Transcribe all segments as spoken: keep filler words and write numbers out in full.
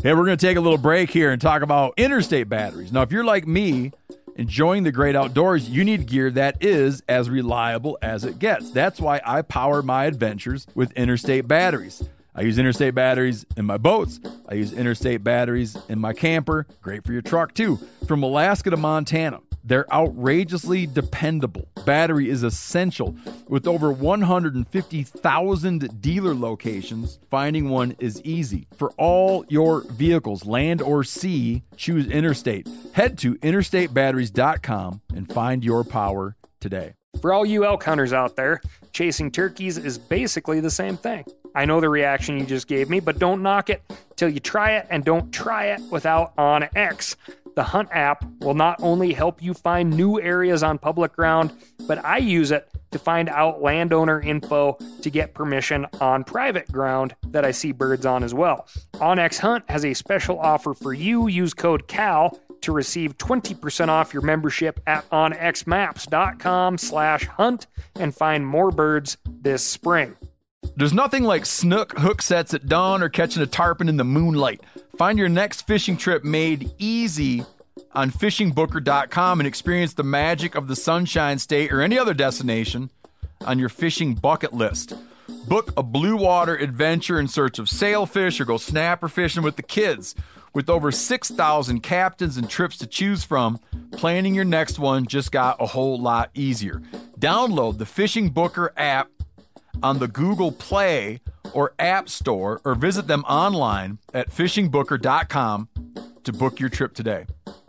Hey, we're going to take a little break here and talk about Interstate batteries. Now, if you're like me, enjoying the great outdoors, you need gear that is as reliable as it gets. That's why I power my adventures with Interstate batteries. I use Interstate batteries in my boats. I use Interstate batteries in my camper. Great for your truck, too. From Alaska to Montana, they're outrageously dependable. Battery is essential. With over one hundred fifty thousand dealer locations, finding one is easy. For all your vehicles, land or sea, choose Interstate. Head to interstate batteries dot com and find your power today. For all you elk hunters out there, chasing turkeys is basically the same thing. I know the reaction you just gave me, but don't knock it till you try it, and don't try it without OnX. The Hunt app will not only help you find new areas on public ground, but I use it to find out landowner info to get permission on private ground that I see birds on as well. OnX Hunt has a special offer for you. Use code CAL to receive twenty percent off your membership at onxmaps.com slash hunt and find more birds this spring. There's nothing like snook hook sets at dawn or catching a tarpon in the moonlight. Find your next fishing trip made easy on fishing booker dot com and experience the magic of the Sunshine State or any other destination on your fishing bucket list. Book a blue water adventure in search of sailfish or go snapper fishing with the kids. With over six thousand captains and trips to choose from, planning your next one just got a whole lot easier. Download the Fishing Booker app on the Google Play or App Store, or visit them online at fishing booker dot com to book your trip today.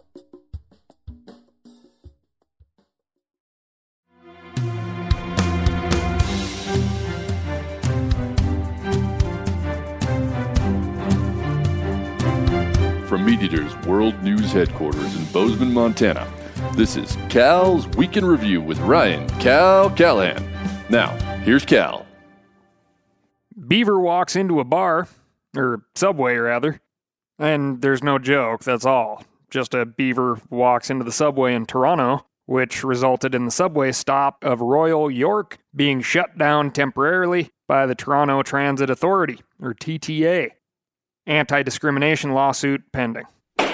From Meat Eater's World News Headquarters in Bozeman, Montana, this is Cal's Week in Review with Ryan Cal Callahan. Now, here's Cal. Beaver walks into a bar, or subway rather, and there's no joke, that's all. Just a beaver walks into the subway in Toronto, which resulted in the subway stop of Royal York being shut down temporarily by the Toronto Transit Authority, or T T A. Anti-discrimination lawsuit pending.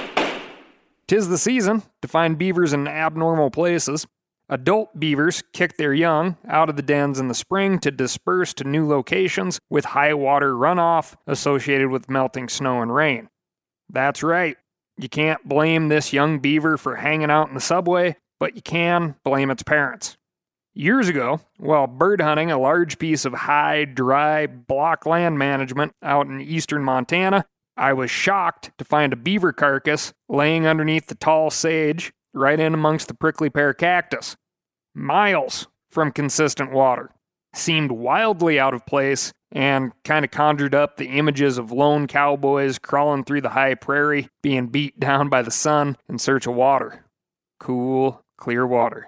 'Tis the season to find beavers in abnormal places. Adult beavers kick their young out of the dens in the spring to disperse to new locations with high water runoff associated with melting snow and rain. That's right. You can't blame this young beaver for hanging out in the subway, but you can blame its parents. Years ago, while bird hunting a large piece of high, dry, block land management out in eastern Montana, I was shocked to find a beaver carcass laying underneath the tall sage right in amongst the prickly pear cactus. Miles from consistent water. Seemed wildly out of place and kind of conjured up the images of lone cowboys crawling through the high prairie, being beat down by the sun in search of water. Cool, clear water.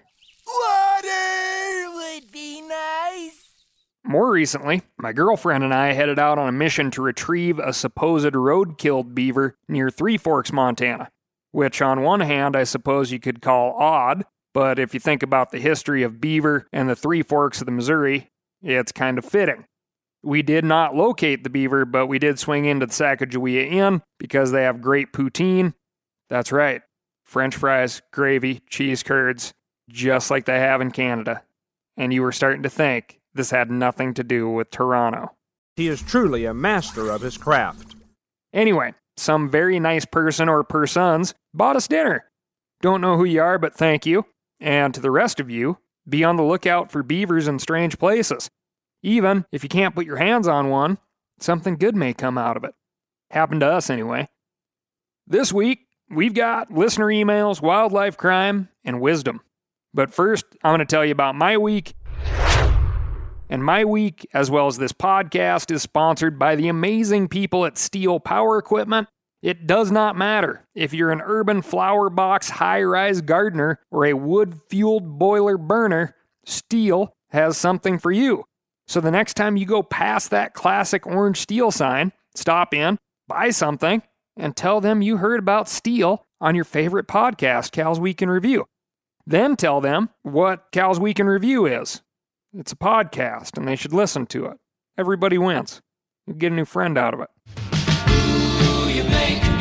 Water would be nice. More recently, my girlfriend and I headed out on a mission to retrieve a supposed road-killed beaver near Three Forks, Montana, which on one hand I suppose you could call odd, but if you think about the history of beaver and the Three Forks of the Missouri, it's kind of fitting. We did not locate the beaver, but we did swing into the Sacagawea Inn because they have great poutine. That's right, French fries, gravy, cheese curds, just like they have in Canada. And you were starting to think this had nothing to do with Toronto. He is truly a master of his craft. Anyway, some very nice person or persons bought us dinner. Don't know who you are, but thank you. And to the rest of you, be on the lookout for beavers in strange places. Even if you can't put your hands on one, something good may come out of it. Happened to us anyway. This week, we've got listener emails, wildlife crime, and wisdom. But first, I'm going to tell you about my week. And my week, as well as this podcast, is sponsored by the amazing people at Steel Power Equipment. It does not matter if you're an urban flower box high-rise gardener or a wood-fueled boiler burner, Steel has something for you. So the next time you go past that classic orange Steel sign, stop in, buy something, and tell them you heard about Steel on your favorite podcast, Cal's Week in Review. Then tell them what Cal's Week in Review is. It's a podcast, and they should listen to it. Everybody wins. You get a new friend out of it. You make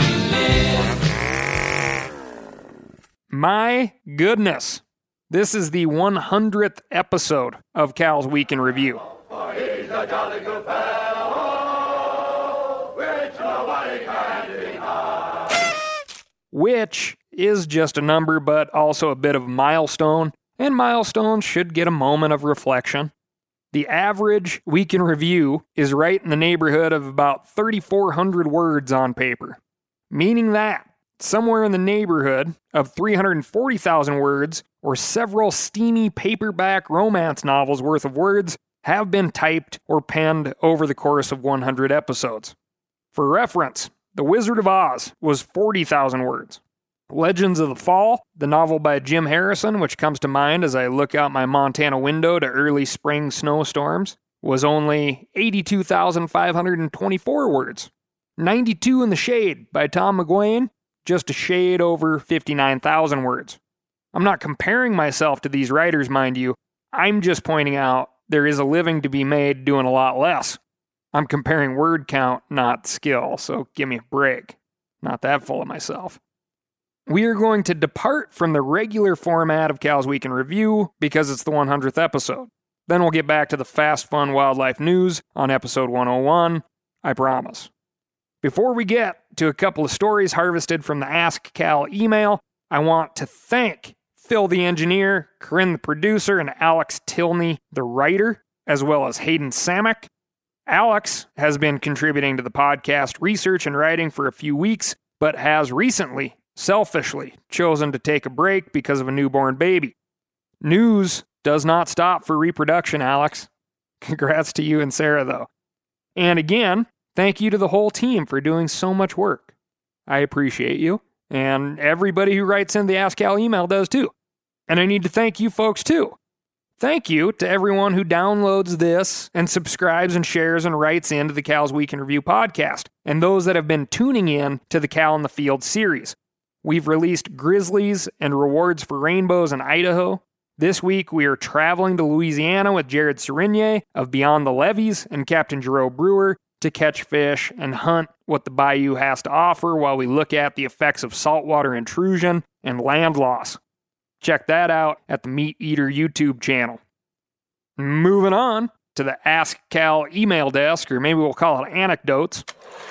My goodness. This is the one hundredth episode of Cal's Week in Review. Which is just a number, but also a bit of a milestone, and milestones should get a moment of reflection. The average Week in Review is right in the neighborhood of about thirty-four hundred words on paper, meaning that somewhere in the neighborhood of three hundred forty thousand words or several steamy paperback romance novels worth of words have been typed or penned over the course of one hundred episodes. For reference, The Wizard of Oz was forty thousand words. Legends of the Fall, the novel by Jim Harrison, which comes to mind as I look out my Montana window to early spring snowstorms, was only eighty-two thousand five hundred twenty-four words. ninety-two in the Shade by Tom McGuane, just a shade over fifty-nine thousand words. I'm not comparing myself to these writers, mind you. I'm just pointing out there is a living to be made doing a lot less. I'm comparing word count, not skill, so give me a break. Not that full of myself. We are going to depart from the regular format of Cal's Week in Review because it's the one hundredth episode. Then we'll get back to the fast, fun wildlife news on episode one oh one, I promise. Before we get to a couple of stories harvested from the Ask Cal email, I want to thank Phil the engineer, Corinne the producer, and Alex Tilney the writer, as well as Hayden Samek. Alex has been contributing to the podcast research and writing for a few weeks, but has recently, selfishly, chosen to take a break because of a newborn baby. News does not stop for reproduction, Alex. Congrats to you and Sarah, though. And again, thank you to the whole team for doing so much work. I appreciate you, and everybody who writes in the Ask Cal email does too. And I need to thank you folks too. Thank you to everyone who downloads this and subscribes and shares and writes into the Cal's Week in Review podcast, and those that have been tuning in to the Cal in the Field series. We've released Grizzlies and Rewards for Rainbows in Idaho. This week, we are traveling to Louisiana with Jared Serenier of Beyond the Levees and Captain Jerome Brewer to catch fish and hunt what the bayou has to offer while we look at the effects of saltwater intrusion and land loss. Check that out at the Meat Eater YouTube channel. Moving on to the Ask Cal email desk, or maybe we'll call it anecdotes.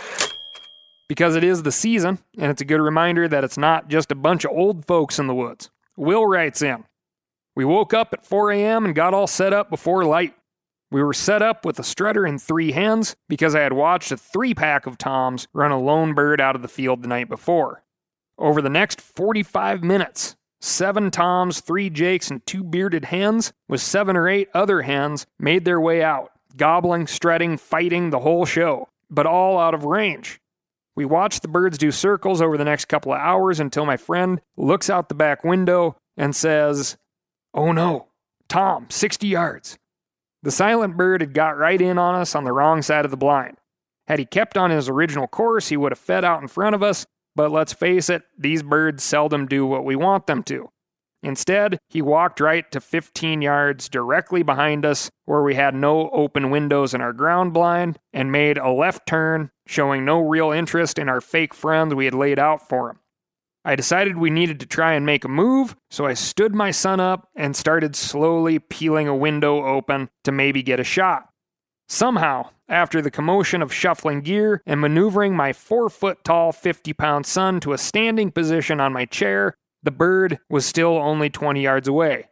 Because it is the season, and it's a good reminder that it's not just a bunch of old folks in the woods. Will writes in, "We woke up at four a.m. and got all set up before light. We were set up with a strutter and three hens because I had watched a three-pack of toms run a lone bird out of the field the night before. Over the next forty-five minutes, seven toms, three jakes, and two bearded hens with seven or eight other hens made their way out, gobbling, strutting, fighting, the whole show, but all out of range. We watched the birds do circles over the next couple of hours until my friend looks out the back window and says, 'Oh no, Tom, sixty yards. The silent bird had got right in on us on the wrong side of the blind. Had he kept on his original course, he would have fed out in front of us, but let's face it, these birds seldom do what we want them to. Instead, he walked right to fifteen yards directly behind us where we had no open windows in our ground blind and made a left turn, showing no real interest in our fake friends we had laid out for him. I decided we needed to try and make a move, so I stood my son up and started slowly peeling a window open to maybe get a shot. Somehow, after the commotion of shuffling gear and maneuvering my four-foot-tall, fifty-pound son to a standing position on my chair, the bird was still only twenty yards away.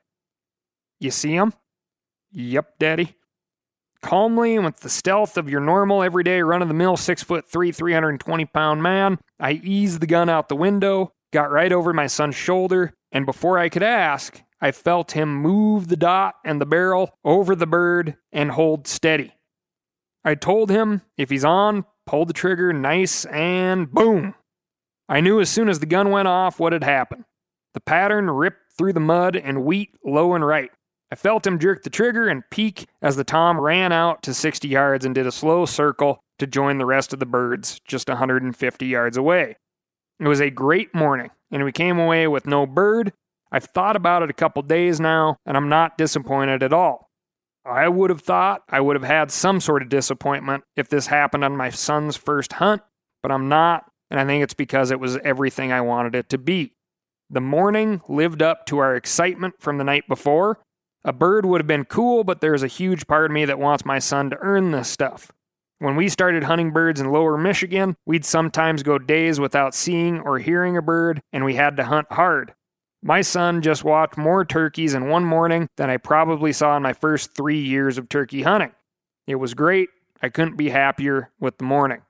You see him? Yep, Daddy. Calmly and with the stealth of your normal, everyday, run-of-the-mill, six-foot-three, three hundred twenty pound man, I eased the gun out the window, got right over my son's shoulder, and before I could ask, I felt him move the dot and the barrel over the bird and hold steady. I told him, if he's on, pull the trigger nice and boom. I knew as soon as the gun went off what had happened. The pattern ripped through the mud and wheat low and right. I felt him jerk the trigger and peek as the tom ran out to sixty yards and did a slow circle to join the rest of the birds just one hundred fifty yards away. It was a great morning, and we came away with no bird. I've thought about it a couple days now, and I'm not disappointed at all. I would have thought I would have had some sort of disappointment if this happened on my son's first hunt, but I'm not, and I think it's because it was everything I wanted it to be. The morning lived up to our excitement from the night before. A bird would have been cool, but there's a huge part of me that wants my son to earn this stuff. When we started hunting birds in lower Michigan, we'd sometimes go days without seeing or hearing a bird, and we had to hunt hard. My son just watched more turkeys in one morning than I probably saw in my first three years of turkey hunting. It was great. I couldn't be happier with the morning.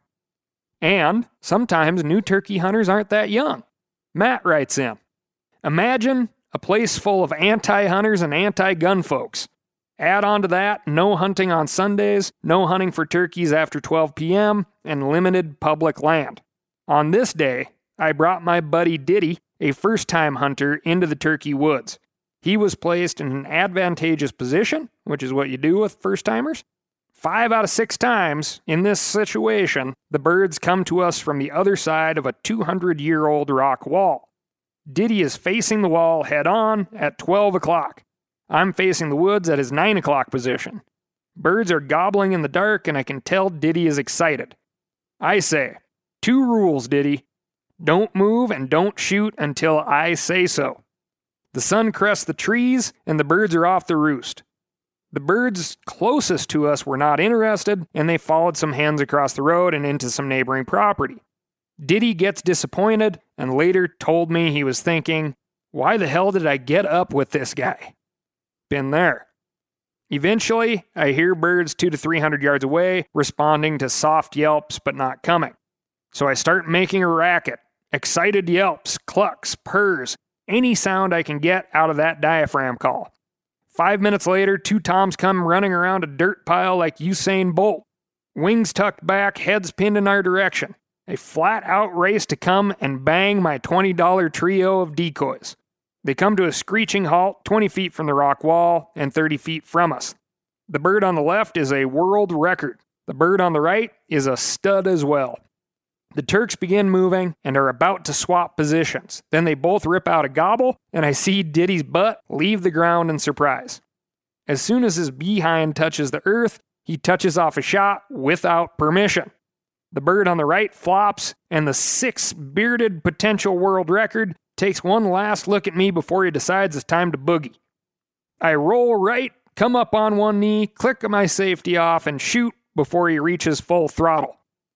And sometimes new turkey hunters aren't that young. Matt writes in, imagine a place full of anti-hunters and anti-gun folks. Add on to that, no hunting on Sundays, no hunting for turkeys after twelve p.m., and limited public land. On this day, I brought my buddy Diddy, a first-time hunter, into the turkey woods. He was placed in an advantageous position, which is what you do with first-timers. Five out of six times, in this situation, the birds come to us from the other side of a two hundred year old rock wall. Diddy is facing the wall head-on at twelve o'clock. I'm facing the woods at his nine o'clock position. Birds are gobbling in the dark, and I can tell Diddy is excited. I say, two rules, Diddy. Don't move and don't shoot until I say so. The sun crests the trees, and the birds are off the roost. The birds closest to us were not interested, and they followed some hens across the road and into some neighboring property. Diddy gets disappointed, and later told me he was thinking, why the hell did I get up with this guy? Been there. Eventually, I hear birds two to three hundred yards away responding to soft yelps but not coming. So I start making a racket. Excited yelps, clucks, purrs, any sound I can get out of that diaphragm call. Five minutes later, two toms come running around a dirt pile like Usain Bolt. Wings tucked back, heads pinned in our direction. A flat-out race to come and bang my twenty dollar trio of decoys. They come to a screeching halt twenty feet from the rock wall and thirty feet from us. The bird on the left is a world record. The bird on the right is a stud as well. The Turks begin moving and are about to swap positions. Then they both rip out a gobble, and I see Diddy's butt leave the ground in surprise. As soon as his behind touches the earth, he touches off a shot without permission. The bird on the right flops, and the six-bearded potential world record takes one last look at me before he decides it's time to boogie. I roll right, come up on one knee, click my safety off, and shoot before he reaches full throttle.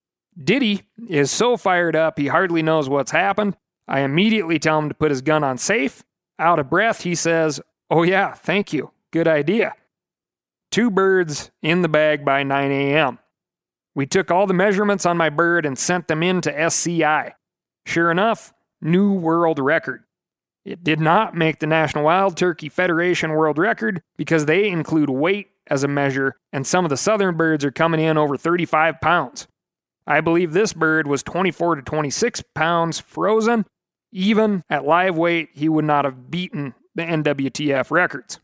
Diddy is so fired up he hardly knows what's happened. I immediately tell him to put his gun on safe. Out of breath, he says, oh yeah, thank you. Good idea. Two birds in the bag by nine a.m. We took all the measurements on my bird and sent them in to S C I. Sure enough, new world record. It did not make the National Wild Turkey Federation world record because they include weight as a measure, and some of the southern birds are coming in over thirty-five pounds. I believe this bird was twenty-four to twenty-six pounds frozen. Even at live weight, he would not have beaten the N W T F records.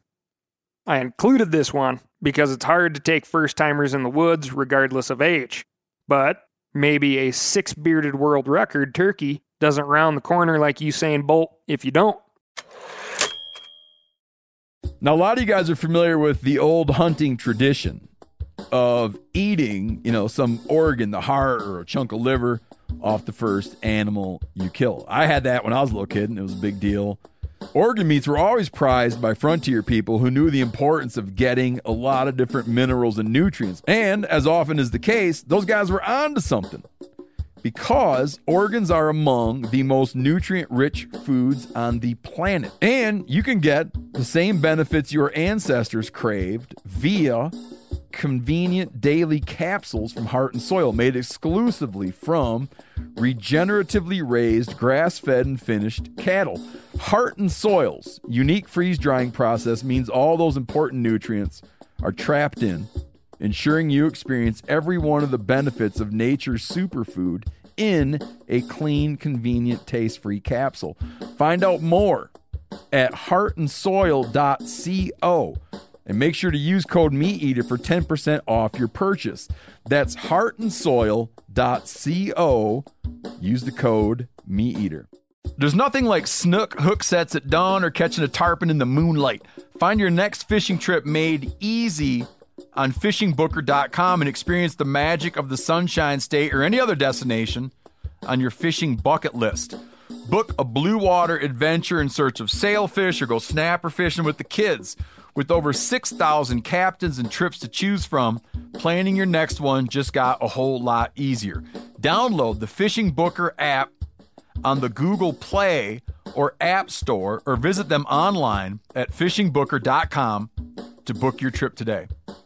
I included this one because it's hard to take first-timers in the woods regardless of age. But maybe a six-bearded world record turkey doesn't round the corner like Usain Bolt if you don't. Now, a lot of you guys are familiar with the old hunting tradition of eating, you know, some organ, the heart or a chunk of liver off the first animal you kill. I had that when I was a little kid, and it was a big deal. Organ meats were always prized by frontier people who knew the importance of getting a lot of different minerals and nutrients. And as often is the case, those guys were onto something, because organs are among the most nutrient-rich foods on the planet. And you can get the same benefits your ancestors craved via convenient daily capsules from Heart and Soil, made exclusively from regeneratively raised, grass-fed, and finished cattle. Heart and Soil's unique freeze-drying process means all those important nutrients are trapped in, ensuring you experience every one of the benefits of nature's superfood in a clean, convenient, taste-free capsule. Find out more at heart and soil dot co. And make sure to use code MeatEater for ten percent off your purchase. That's heart and soil dot co. Use the code MeatEater. There's nothing like snook hook sets at dawn or catching a tarpon in the moonlight. Find your next fishing trip made easy on fishing booker dot com and experience the magic of the Sunshine State or any other destination on your fishing bucket list. Book a blue water adventure in search of sailfish or go snapper fishing with the kids. With over six thousand captains and trips to choose from, planning your next one just got a whole lot easier. Download the Fishing Booker app on the Google Play or App Store, or visit them online at fishing booker dot com to book your trip today.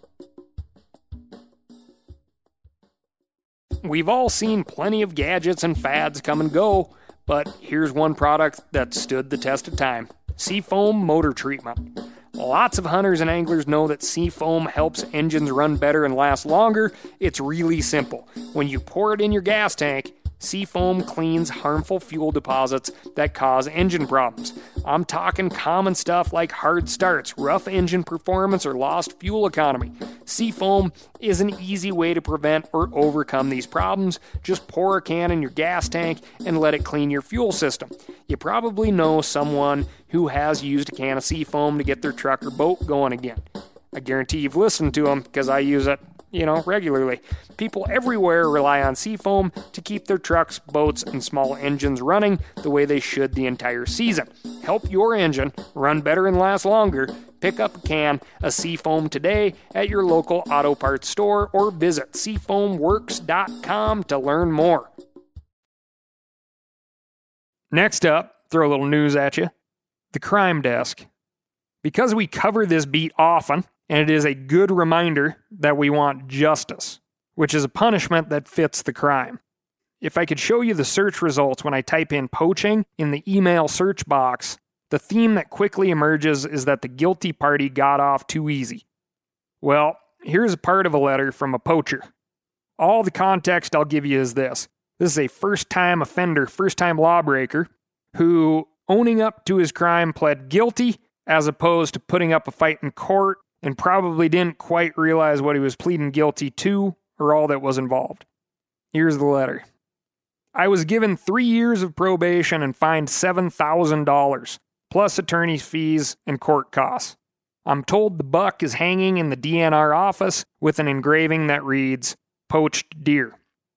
We've all seen plenty of gadgets and fads come and go, but here's one product that stood the test of time: Seafoam Motor Treatment. Lots of hunters and anglers know that Seafoam helps engines run better and last longer. It's really simple. When you pour it in your gas tank, Seafoam cleans harmful fuel deposits that cause engine problems. I'm talking common stuff like hard starts, rough engine performance, or lost fuel economy. Seafoam is an easy way to prevent or overcome these problems. Just pour a can in your gas tank and let it clean your fuel system. You probably know someone who has used a can of Seafoam to get their truck or boat going again. I guarantee you've listened to them because I use it, you know, regularly. People everywhere rely on Seafoam to keep their trucks, boats, and small engines running the way they should the entire season. Help your engine run better and last longer. Pick up a can of Seafoam today at your local auto parts store or visit seafoam works dot com to learn more. Next up, throw a little news at you. The crime desk. Because we cover this beat often, and it is a good reminder that we want justice, which is a punishment that fits the crime. If I could show you the search results when I type in poaching in the email search box, the theme that quickly emerges is that the guilty party got off too easy. Well, here's a part of a letter from a poacher. All the context I'll give you is this. This is a first-time offender, first-time lawbreaker, who, owning up to his crime, pled guilty as opposed to putting up a fight in court, and probably didn't quite realize what he was pleading guilty to or all that was involved. Here's the letter. I was given three years of probation and fined seven thousand dollars, plus attorney's fees and court costs. I'm told the buck is hanging in the D N R office with an engraving that reads, "Poached deer."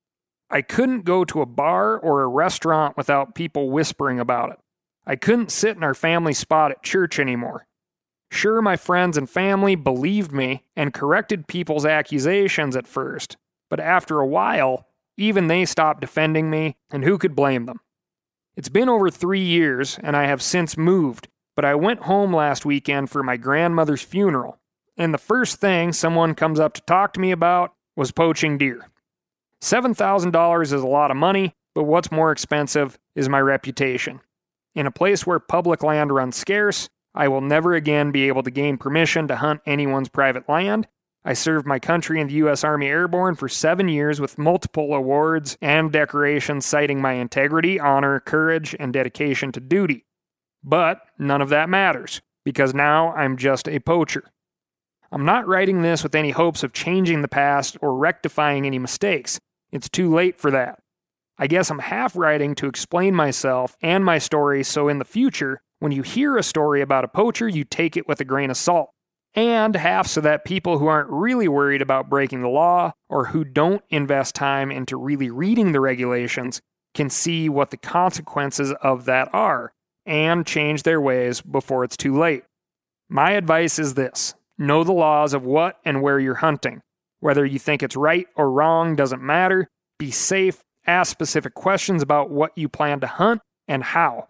I couldn't go to a bar or a restaurant without people whispering about it. I couldn't sit in our family spot at church anymore. Sure, my friends and family believed me and corrected people's accusations at first, but after a while, even they stopped defending me, and who could blame them? It's been over three years, and I have since moved, but I went home last weekend for my grandmother's funeral, and the first thing someone comes up to talk to me about was poaching deer. seven thousand dollars is a lot of money, but what's more expensive is my reputation. In a place where public land runs scarce, I will never again be able to gain permission to hunt anyone's private land. I served my country in the U S Army Airborne for seven years with multiple awards and decorations citing my integrity, honor, courage, and dedication to duty. But none of that matters, because now I'm just a poacher. I'm not writing this with any hopes of changing the past or rectifying any mistakes. It's too late for that. I guess I'm half writing to explain myself and my story so in the future, when you hear a story about a poacher, you take it with a grain of salt. And half so that people who aren't really worried about breaking the law or who don't invest time into really reading the regulations can see what the consequences of that are and change their ways before it's too late. My advice is this: know the laws of what and where you're hunting. Whether you think it's right or wrong doesn't matter. Be safe. Ask specific questions about what you plan to hunt and how.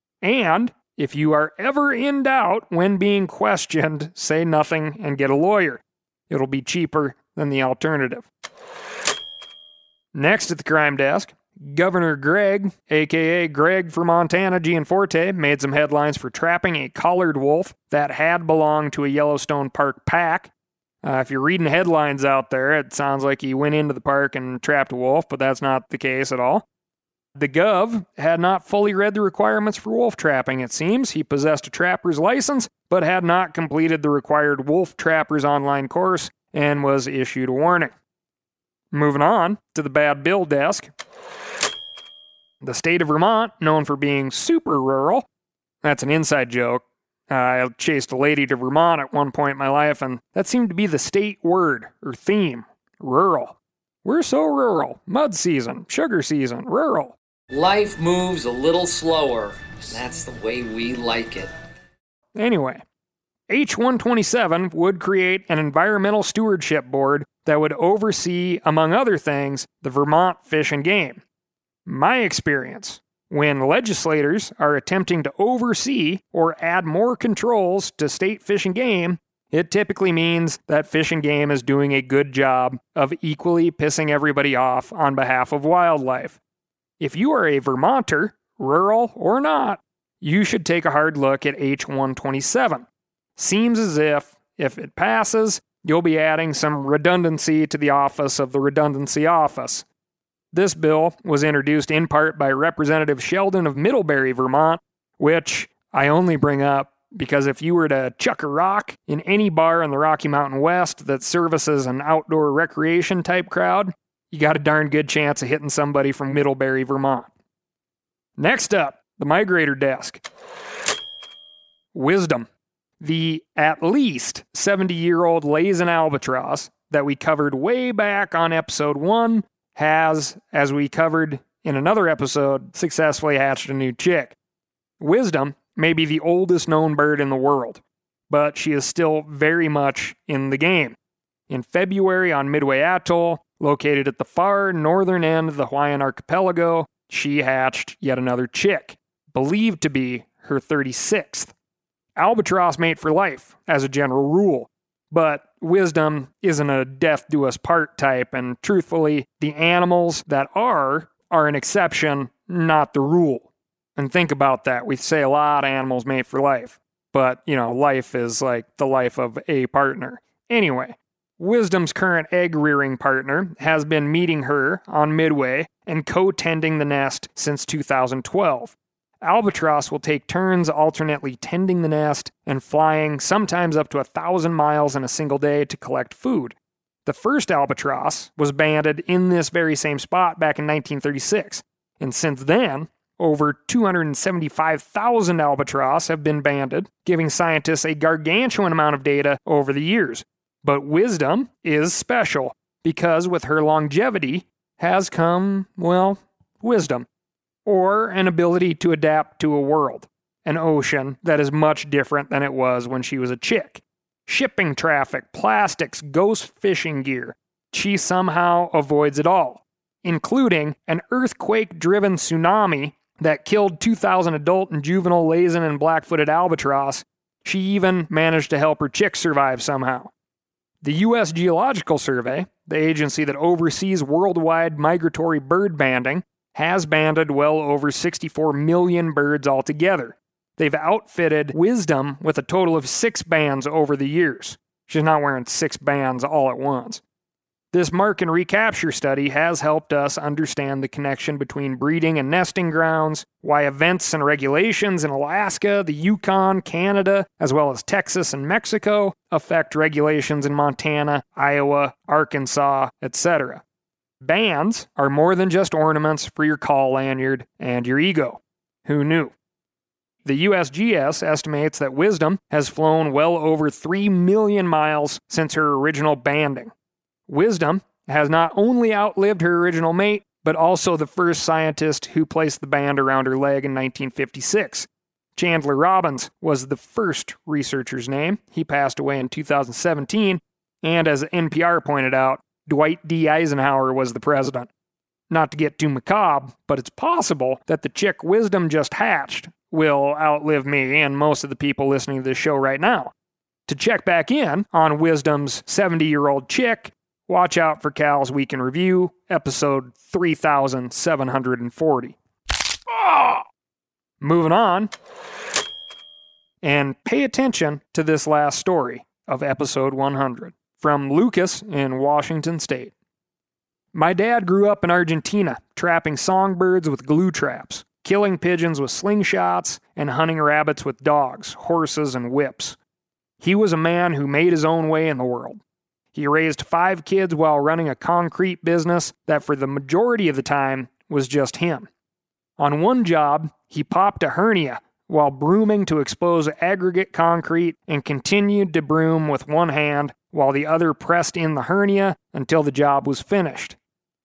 And if you are ever in doubt when being questioned, say nothing and get a lawyer. It'll be cheaper than the alternative. Next at the crime desk, Governor Greg, aka Greg for Montana Gianforte, made some headlines for trapping a collared wolf that had belonged to a Yellowstone Park pack. Uh, if you're reading headlines out there, it sounds like he went into the park and trapped a wolf, but that's not the case at all. The Gov had not fully read the requirements for wolf trapping, it seems. He possessed a trapper's license, but had not completed the required wolf trappers online course and was issued a warning. Moving on to the bad bill desk. The state of Vermont, known for being super rural. That's an inside joke. Uh, I chased a lady to Vermont at one point in my life, and that seemed to be the state word or theme, rural. We're so rural. Mud season, sugar season, rural. Life moves a little slower, and that's the way we like it. Anyway, H one twenty-seven would create an environmental stewardship board that would oversee, among other things, the Vermont Fish and Game. My experience, when legislators are attempting to oversee or add more controls to state Fish and Game, it typically means that Fish and Game is doing a good job of equally pissing everybody off on behalf of wildlife. If you are a Vermonter, rural or not, you should take a hard look at H one twenty-seven. Seems as if, if it passes, you'll be adding some redundancy to the office of the Redundancy Office. This bill was introduced in part by Representative Sheldon of Middlebury, Vermont, which I only bring up because if you were to chuck a rock in any bar in the Rocky Mountain West that services an outdoor recreation type crowd, you got a darn good chance of hitting somebody from Middlebury, Vermont. Next up, the migrator desk. Wisdom. The at least seventy-year-old Laysan albatross that we covered way back on episode one has, as we covered in another episode, successfully hatched a new chick. Wisdom may be the oldest known bird in the world, but she is still very much in the game. In February on Midway Atoll, located at the far northern end of the Hawaiian archipelago, she hatched yet another chick, believed to be her thirty-sixth. Albatross mate for life, as a general rule, but Wisdom isn't a death do us part type, and truthfully, the animals that are, are an exception, not the rule. And think about that. We say a lot of animals mate for life, but, you know, life is like the life of a partner. Anyway, Wisdom's current egg-rearing partner has been meeting her on Midway and co-tending the nest since two thousand twelve. Albatross will take turns alternately tending the nest and flying sometimes up to a thousand miles in a single day to collect food. The first albatross was banded in this very same spot back in nineteen thirty-six, and since then, over two hundred seventy-five thousand albatross have been banded, giving scientists a gargantuan amount of data over the years. But Wisdom is special, because with her longevity has come, well, wisdom. Or an ability to adapt to a world, an ocean that is much different than it was when she was a chick. Shipping traffic, plastics, ghost fishing gear. She somehow avoids it all, including an earthquake-driven tsunami that killed two thousand adult and juvenile Laysan and black-footed albatross. She even managed to help her chick survive somehow. The U S Geological Survey, the agency that oversees worldwide migratory bird banding, has banded well over sixty-four million birds altogether. They've outfitted Wisdom with a total of six bands over the years. She's not wearing six bands all at once. This mark and recapture study has helped us understand the connection between breeding and nesting grounds, why events and regulations in Alaska, the Yukon, Canada, as well as Texas and Mexico affect regulations in Montana, Iowa, Arkansas, et cetera. Bands are more than just ornaments for your call lanyard and your ego. Who knew? The U S G S estimates that Wisdom has flown well over three million miles since her original banding. Wisdom has not only outlived her original mate, but also the first scientist who placed the band around her leg in nineteen fifty-six. Chandler Robbins was the first researcher's name. He passed away in two thousand seventeen, and as N P R pointed out, Dwight D. Eisenhower was the president. Not to get too macabre, but it's possible that the chick Wisdom just hatched will outlive me and most of the people listening to this show right now. To check back in on Wisdom's seventy-year-old chick, watch out for Cal's Week in Review, episode three thousand seven hundred forty. Oh! Moving on, and pay attention to this last story of episode one hundred. From Lucas in Washington State. My dad grew up in Argentina, trapping songbirds with glue traps, killing pigeons with slingshots, and hunting rabbits with dogs, horses, and whips. He was a man who made his own way in the world. He raised five kids while running a concrete business that for the majority of the time was just him. On one job, he popped a hernia while brooming to expose aggregate concrete and continued to broom with one hand while the other pressed in the hernia until the job was finished.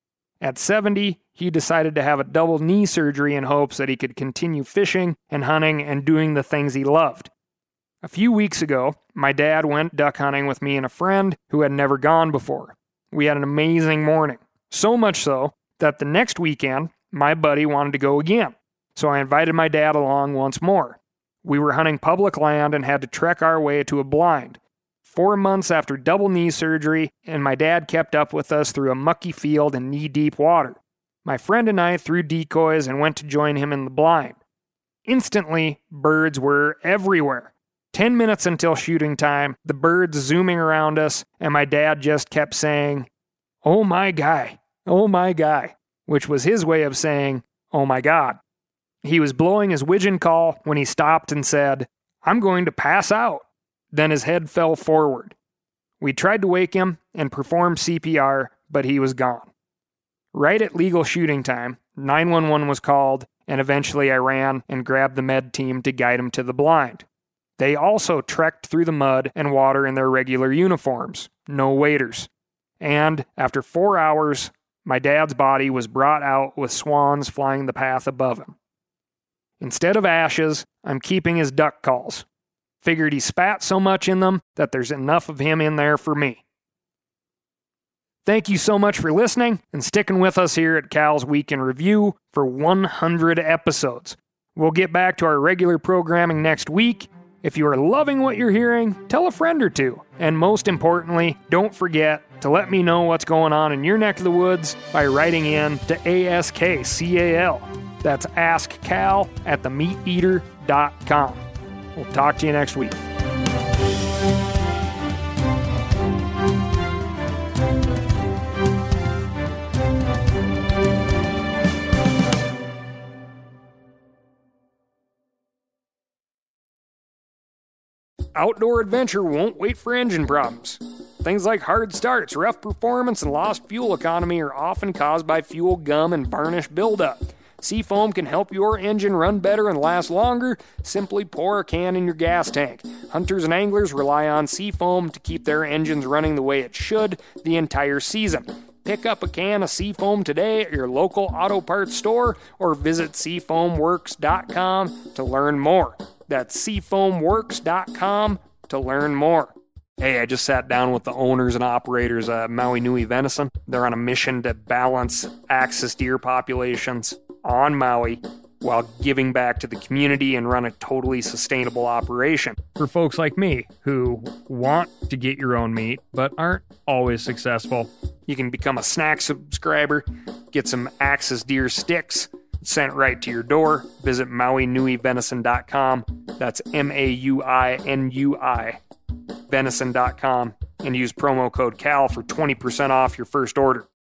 At seventy, he decided to have a double knee surgery in hopes that he could continue fishing and hunting and doing the things he loved. A few weeks ago, my dad went duck hunting with me and a friend who had never gone before. We had an amazing morning, so much so that the next weekend, my buddy wanted to go again, so I invited my dad along once more. We were hunting public land and had to trek our way to a blind. Four months after double knee surgery, and my dad kept up with us through a mucky field and knee-deep water. My friend and I threw decoys and went to join him in the blind. Instantly, birds were everywhere. Ten minutes until shooting time, the birds zooming around us, and my dad just kept saying, "Oh my guy, oh my guy," which was his way of saying, "Oh my God." He was blowing his widgeon call when he stopped and said, "I'm going to pass out." Then his head fell forward. We tried to wake him and perform C P R, but he was gone. Right at legal shooting time, nine one one was called, and eventually I ran and grabbed the med team to guide him to the blind. They also trekked through the mud and water in their regular uniforms, no waders. And after four hours, my dad's body was brought out with swans flying the path above him. Instead of ashes, I'm keeping his duck calls. Figured he spat so much in them that there's enough of him in there for me. Thank you so much for listening and sticking with us here at Cal's Week in Review for one hundred episodes. We'll get back to our regular programming next week. If you are loving what you're hearing, tell a friend or two. And most importantly, don't forget to let me know what's going on in your neck of the woods by writing in to A S K C A L. That's askcal at the meat eater dot com. We'll talk to you next week. Outdoor adventure won't wait for engine problems. Things like hard starts, rough performance, and lost fuel economy are often caused by fuel gum and varnish buildup. Seafoam can help your engine run better and last longer. Simply pour a can in your gas tank. Hunters and anglers rely on Seafoam to keep their engines running the way it should the entire season. Pick up a can of Seafoam today at your local auto parts store or visit seafoam works dot com to learn more. That's seafoam works dot com to learn more. Hey, I just sat down with the owners and operators of Maui Nui Venison. They're on a mission to balance axis deer populations on Maui while giving back to the community and run a totally sustainable operation. For folks like me who want to get your own meat but aren't always successful, you can become a snack subscriber, get some axis deer sticks sent right to your door. Visit maui nui venison dot com. That's M A U I N U I venison dot com and use promo code CAL for twenty percent off your first order.